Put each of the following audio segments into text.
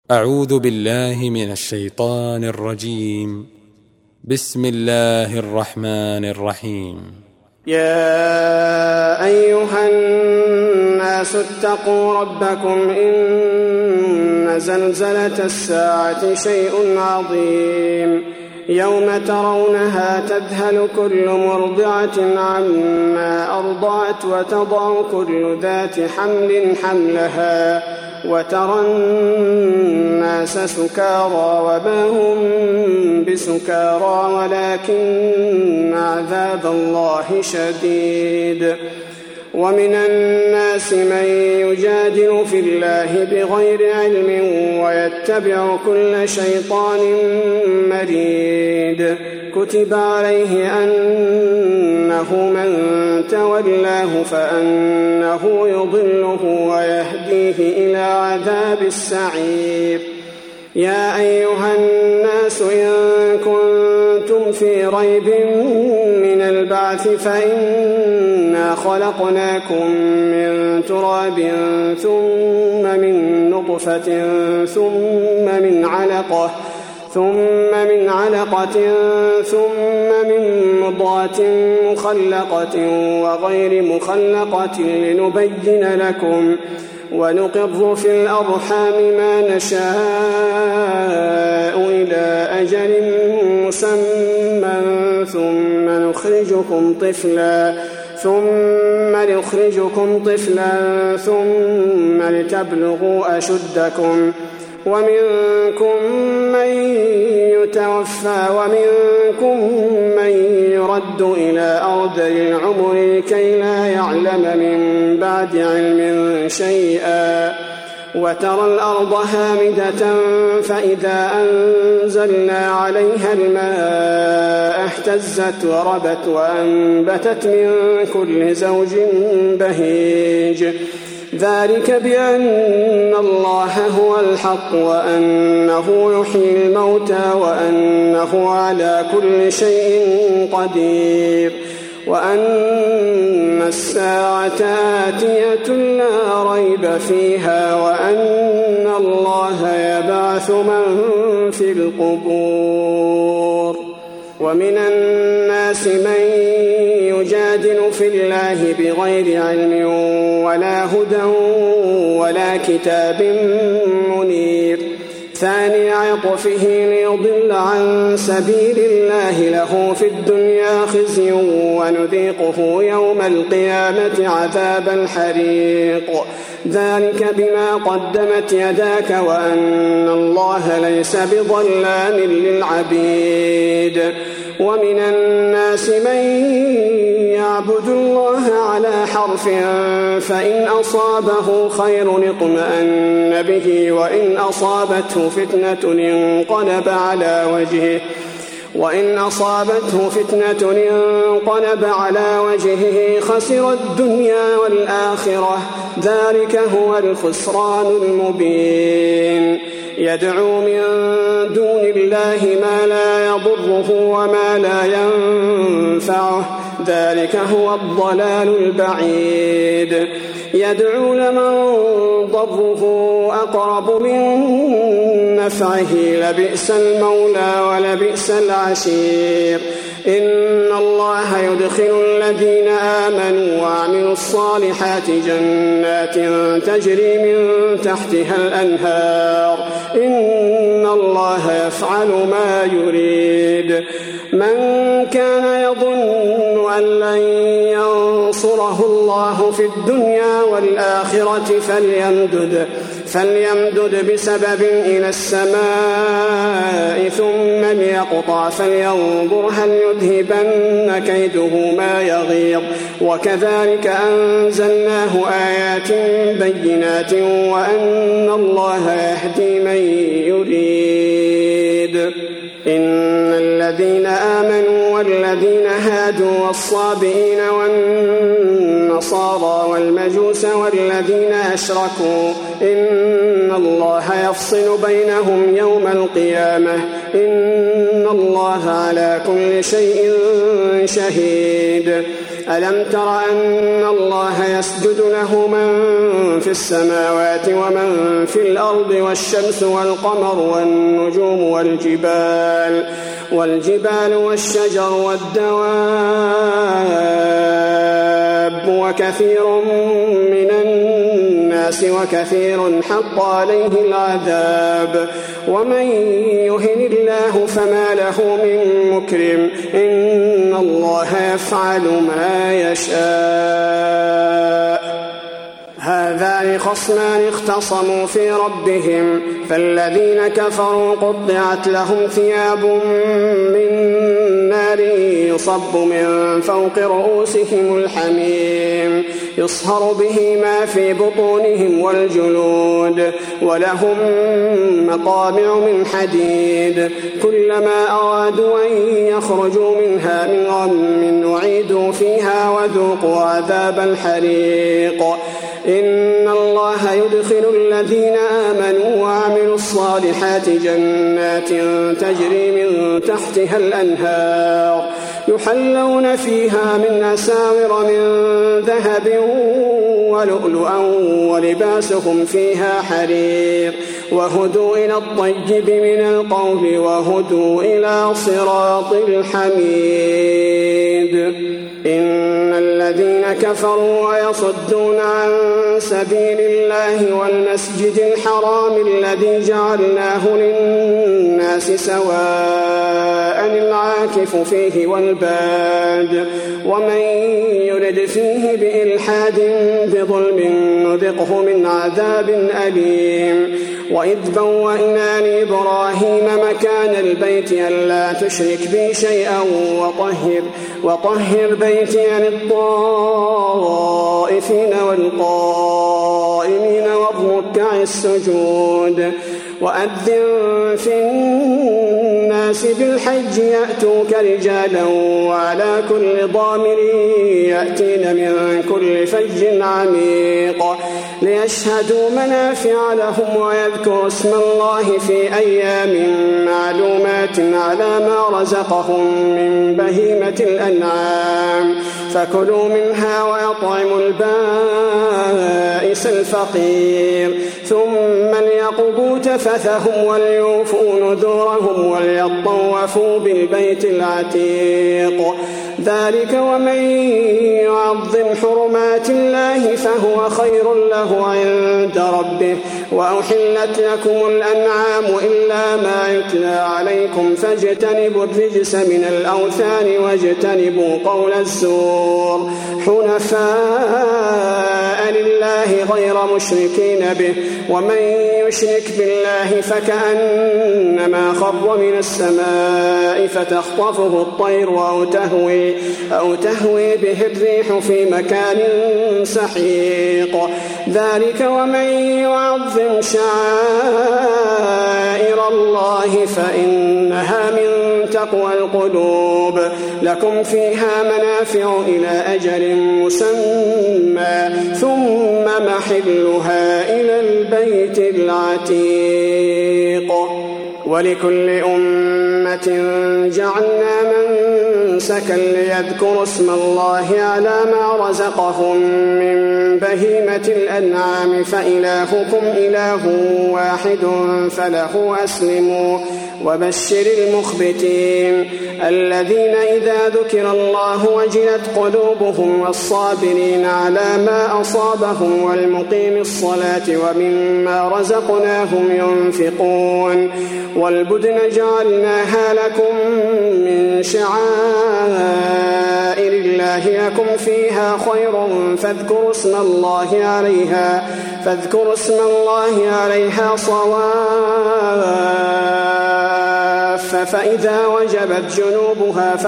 أعوذ بالله من الشيطان الرجيم. بسم الله الرحمن الرحيم. يا أيها الناس اتقوا ربكم إن زلزلة الساعة شيء عظيم يوم ترونها تذهل كل مرضعة عما أرضعت وتضع كل ذات حمل حملها وترى الناس سكارى وما هم بسكارى ولكن عذاب الله شديد. ومن الناس من يجادل في الله بغير علم ويتبع كل شيطان مريد. كتب عليه أنه من تولاه فأنه يضله ويهديه إلى عذاب السعير. يا أيها الناس إن كنتم في ريب من البعث فإنا خلقناكم من تراب ثم من نطفة ثم من علقة ثم من مضغة مخلقة وغير مخلقة لنبين لكم ونقر في الأرحام ما نشاء إلى أجل مسمى ثم نخرجكم طفلا ثم لتبلغوا أشدكم ومنكم من يتوفى ومنكم من يرد إلى أرذل العمر كي لا يعلم من بعد علم شيئا. وترى الأرض هامدة فإذا أنزلنا عليها الماء اهتزت وربت وأنبتت من كل زوج بهيج. ذلك بأن الله هو الحق وأنه يحيي الموتى وأنه على كل شيء قدير وأن الساعة آتية لا ريب فيها وأن الله يبعث من في القبور. ومن الناس من يجادل في الله بغير علم ولا هدى ولا كتاب منير. ثاني عطفه ليضل عن سبيل الله له في الدنيا خزي ونذيقه يوم القيامة عذاب الحريق. ذلك بما قدمت يداك وأن الله ليس بظلام للعبيد. ومن الناس من يعبد الله على حرف فإن أصابه خير اطمأن به وإن أصابته فتنة انقلب على وجهه خسر الدنيا والآخرة. ذلك هو الخسران المبين. يدعو من دون الله ما لا يضره وما لا ينفعه. ذلك هو الضلال البعيد. يدعو لمن ضره أقرب من نفعه لبئس المولى ولبئس العشير. إن الله يدخل الذين آمنوا وعملوا الصالحات جنات تجري من تحتها الأنهار. إن الله يفعل ما يريد. من كان يظن أن لن ينصره الله في الدنيا والآخرة فليمدد بسبب إلى السماء ثم ليقطع فلينظر هل يذهبن كيده ما يغيظ. وكذلك أنزلناه آيات بينات وأن الله يهدي من يريد. إن الذين آمنوا والذين هادوا والصابئين والنصارى والمجوس والذين أشركوا إن الله يفصل بينهم يوم القيامة. إن الله على كل شيء شهيد. ألم تر أن الله يسجد له من في السماوات ومن في الأرض والشمس والقمر والنجوم والجبال والشجر والدواب وكثير من الناس وكثير حق عليه العذاب ومن يهن الله فما له من مكرم إن الله يفعل ما يشاء. هذان خصمان اختصموا في ربهم فالذين كفروا قطعت لهم ثياب من نار يصب من فوق رؤوسهم الحميم يصهر به ما في بطونهم والجلود ولهم مقامع من حديد كلما أرادوا أن يخرجوا منها من غم أعيدوا فيها وذوقوا عذاب الحريق. إن الله يدخل الذين آمنوا وعملوا الصالحات جنات تجري من تحتها الأنهار يحلون فيها من أساور من ذهب ولؤلؤا ولباسهم فيها حرير وهدوا إلى الطيب من القول وهدوا إلى صراط الحميد. إن الذين كفروا ويصدون عن سبيل الله والمسجد الحرام الذي جعلناه للناس سواء العاكف فيه والباد ومن يرد فيه بإلحاد بظلم نذقه من عذاب أليم. وإذ بوأنا لإبراهيم مكان البيت ألا تشرك بي شيئا وطهر بيتي للطائفين والقائمين والركع السجود. وأذن في الناس بالحج يأتوك رجالا وعلى كل ضامر يأتين من كل فج عميق ليشهدوا منافع لهم ويذكروا اسم الله في أيام معلومات على ما رزقهم من بهيمة الأنعام فكلوا منها ويطعموا البائس الفقير ثم ليقضوا تفثهم وليوفوا نذورهم وليطوفوا بالبيت العتيق. ذلك ومن يعظم حرمات الله فهو خير له عند ربه. وأحلت لكم الأنعام إلا ما يتلى عليكم فاجتنبوا الرجس من الأوثان واجتنبوا قول الزور حنفاء لله غير مشركين به ومن يشرك بالله فكأنما خر من السماء فتخطفه الطير أو تهوي به الريح في مكان سحيق. ذلك ومن يعظم شعائر الله فإنها من تقوى القلوب. لكم فيها منافع إلى أجل مسمى ثم محلها إلى البيت العتيق. ولكل أمة جعلنا منسكا ليذكروا اسم الله على ما رزقهم من بهيمة الأنعام فإلهكم إله واحد فله أسلموا. وبشر المخبتين الذين إذا ذكر الله وجلت قلوبهم والصابرين على ما أصابهم والمقيم الصلاة ومما رزقناهم ينفقون. والبدن جعلناها لكم من شعائر الله لكم فيها خير فاذكروا اسم الله عليها صواف فإذا وجبت جنوبها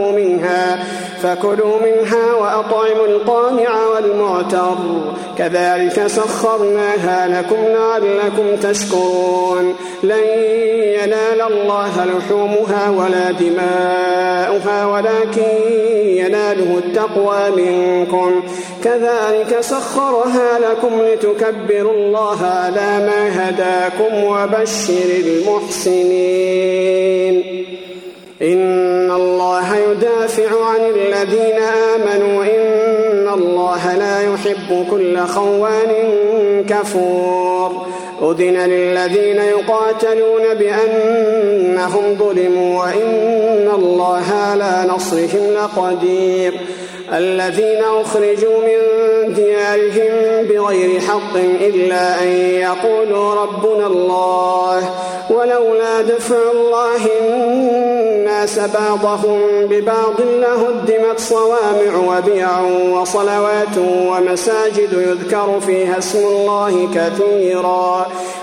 فكلوا منها وأطعموا القانع والمعتر كذلك سخرناها لكم لعلكم تشكرون. لن ينال الله لحومها ولا دماؤها ولكن يناله التقوى منكم كذلك سخرها لكم لتكبروا الله على ما هداكم وبشر المحسنين. إن الله يدافع السميع عن الذين آمنوا إن الله لا يحب كل خوان كفور أذن للذين يقاتلون بأنهم ظلموا وإن الله على نصرهم لقدير الذين أخرجوا من ديارهم بغير حق إلا أن يقولوا ربنا الله ولولا دفع الله الناس بعضهم ببعض لهدمت صوامع وبيع وصلوات ومساجد يذكر فيها اسم الله كثيرا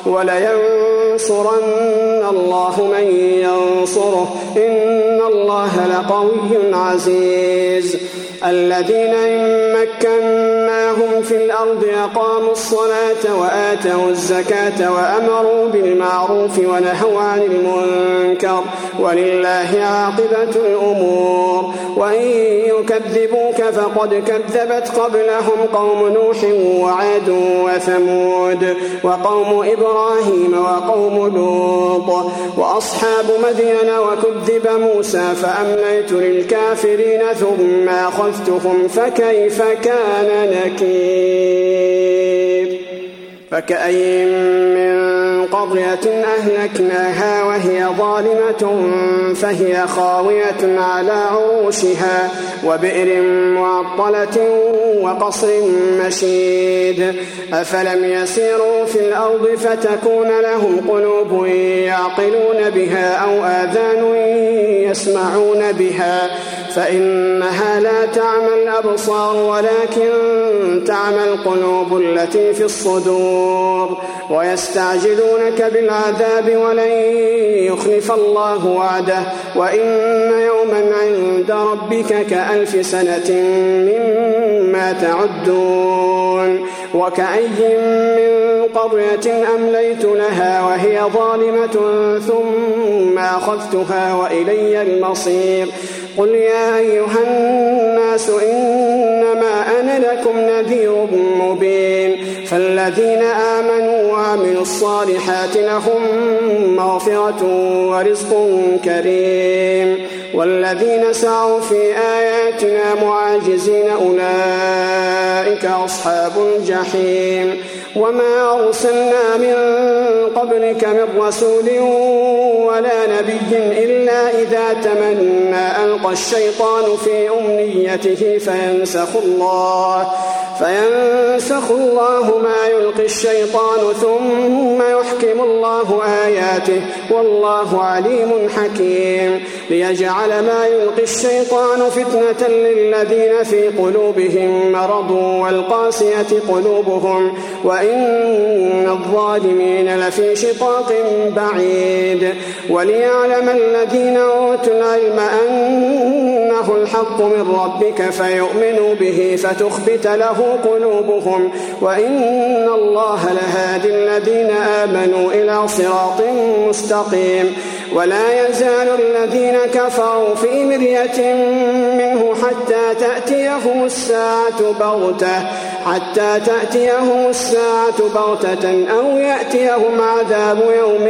ولينصرن الله من ينصره إن الله لقوي عزيز الذين إن مكناهم في الأرض أقاموا الصلاة وآتوا الزكاة وأمروا بالمعروف ونهوا عن المنكر ولله عاقبة الأمور وإن يكذبوك فقد كذبت قبلهم قوم نوح وعاد وثمود وقوم إبراهيم وقوم لوط وأصحاب مدين وكذب موسى فأمليت للكافرين ثم أخذتهم فكيف كان نكير فكأين من قرية أهلكناها وهي ظالمة فهي خاوية على عروشها وبئر معطلة وقصر مشيد أفلم يسيروا في الأرض فتكون لهم قلوب يعقلون بها أو آذان يسمعون بها فإنها لا تعمى الأبصار ولكن تعمى القلوب التي في الصدور ويستعجلونك بالعذاب ولن يخلف الله وعده وإن يوما عند ربك كألف سنة مما تعدون وكأي من قرية أمليت لها وهي ظالمة ثم أخذتها وإلي المصير قل يا أيها الناس إنما أنا لكم نذير مبين فالذين آمنوا وعملوا الصالحات لهم مغفرة ورزق كريم والذين سعوا في آياتنا معاجزين أولئك أصحاب الجحيم وما أرسلنا من قبلك من رسول ولا نبي إلا إذا تمنى ألقى الشيطان في أمنيته فينسخ الله ما يلقي الشيطان ثم يحكم الله آياته والله عليم حكيم ليجعل ما يلقي الشيطان فتنة للذين في قلوبهم مرض والقاسية قلوبهم وإن الظالمين لفي شقاق بعيد وليعلم الذين أوتوا العلم أنه الحق من ربك فيؤمنوا به فتخبت له قلوبهم وإن الله لهادي الذين آمنوا إلى صراط مستقيم ولا يزال الذين كفروا في مرية منه حتى تأتيهم الساعة بغتة أو يأتيهم عذاب يوم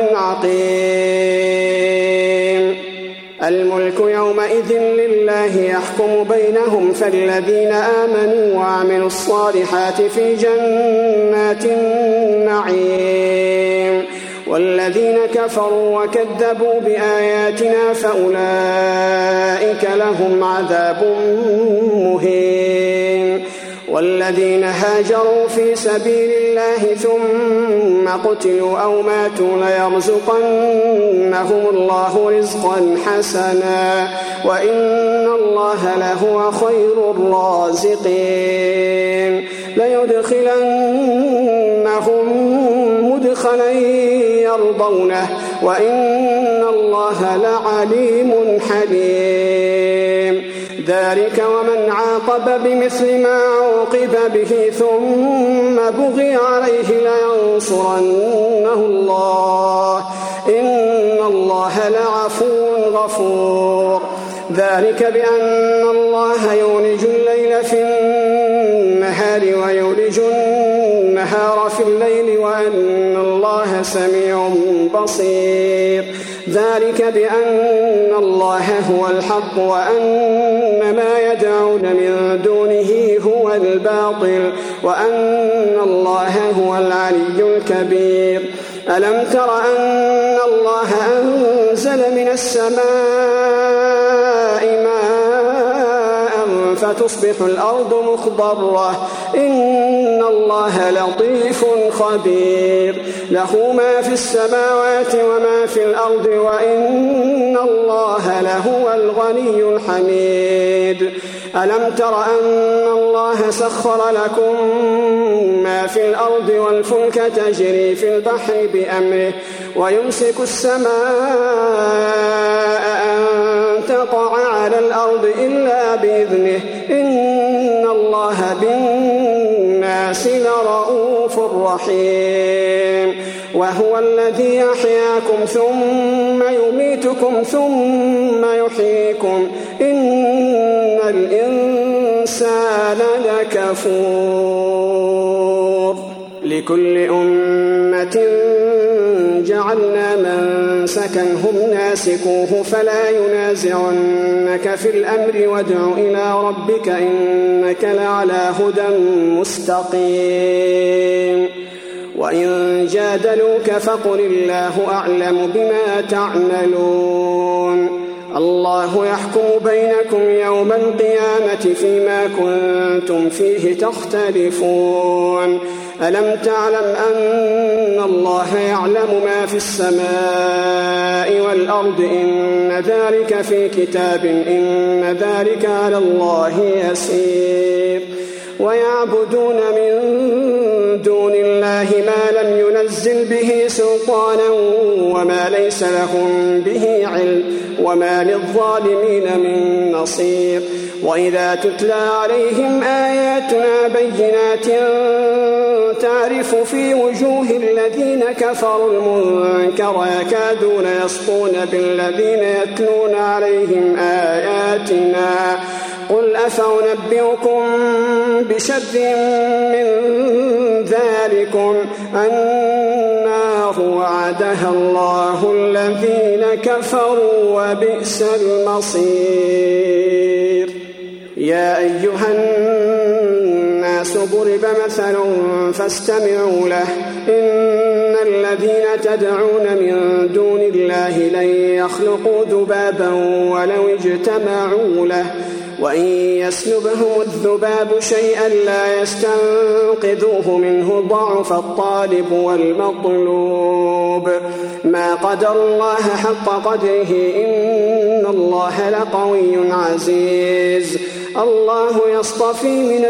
عقيم الملك يومئذ لله يحكم بينهم فالذين آمنوا وعملوا الصالحات في جنات النعيم والذين كفروا وكذبوا بآياتنا فأولئك لهم عذاب مهين والذين هاجروا في سبيل الله ثم قتلوا أو ماتوا ليرزقنهم الله رزقا حسنا وإن الله لهو خير الرازقين ليدخلنهم مدخلا يرضونه وإن الله لعليم حليم ذلك ومن عاقب بمثل ما عوقب به ثم بغي عليه لينصرنه الله إن الله لعفو غفور ذلك بأن الله يولج الليل في النهار ويولج النهار في الليل وأن الله سميع بصير. ذلك بأن الله هو الحق وأن ما يدعون من دونه هو الباطل وأن الله هو العلي الكبير. ألم تر أن الله أنزل من السماء ماء فتصبح الأرض مخضرة إن الله لطيف خبير. له ما في السماوات وما في الأرض وإن الله لهو الغني الحميد. ألم تر أن الله سخر لكم ما في الأرض والفلك تجري في البحر بأمره ويمسك السماء أن تقع على الأرض إلا بإذنه إن الله بالناس لرؤوف رحيم. وهو الذي يحياكم ثم يميتكم ثم يحييكم إن الإنسان لكفور. لكل أمة جعلنا منسكا هم ناسكوه فلا ينازعنك في الأمر وادع إلى ربك إنك لعلى هدى مستقيم. وإن جادلوك فقل الله أعلم بما تعملون. الله يحكم بينكم يوم القيامة فيما كنتم فيه تختلفون. ألم تعلم أن الله يعلم ما في السماء والأرض إن ذلك في كتاب إن ذلك على الله يسير. ويعبدون من دون الله ما لم ينزل به سلطانا وما ليس لهم به علم وما للظالمين من نصير. وإذا تتلى عليهم آياتنا بينات تعرف في وجوه الذين كفروا المنكر يكادون يسطون بالذين يتلون عليهم آياتنا قل أفأنبئكم بشر من ذلكم النار وعدها الله الذين كفروا وبئس المصير. يا أيها الناس ضرب مثل فاستمعوا له إن الذين تدعون من دون الله لن يخلقوا ذبابا ولو اجتمعوا له وإن يسلبهم الذباب شيئا لا يستنقذوه منه ضعف الطالب والمطلوب. ما قدر الله حق قدره إن الله لقوي عزيز. الله يصطفي من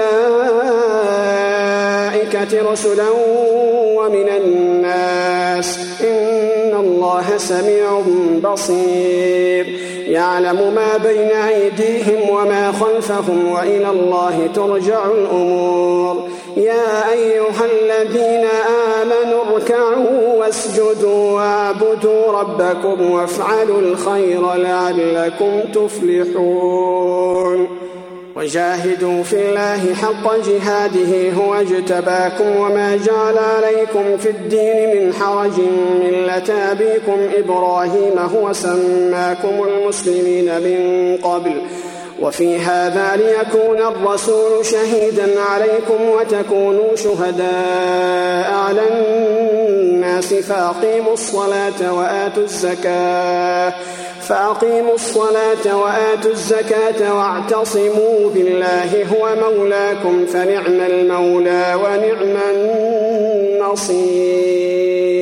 الملائكة رسلا ومن الناس إن الله سميع بصير. يعلم ما بين أيديهم وما خلفهم وإلى الله ترجع الأمور. يا أيها الذين آمنوا اركعوا واسجدوا واعبدوا ربكم وافعلوا الخير لعلكم تفلحون. وجاهدوا في الله حق جهاده هو اجتباكم وما جعل عليكم في الدين من حرج ملة أبيكم إبراهيم هو سماكم المسلمين من قبل وفي هذا ليكون الرسول شهيدا عليكم وتكونوا شهداء على الناس فأقيموا الصلاة وآتوا الزكاة واعتصموا بالله هو مولاكم فنعم المولى ونعم النصير.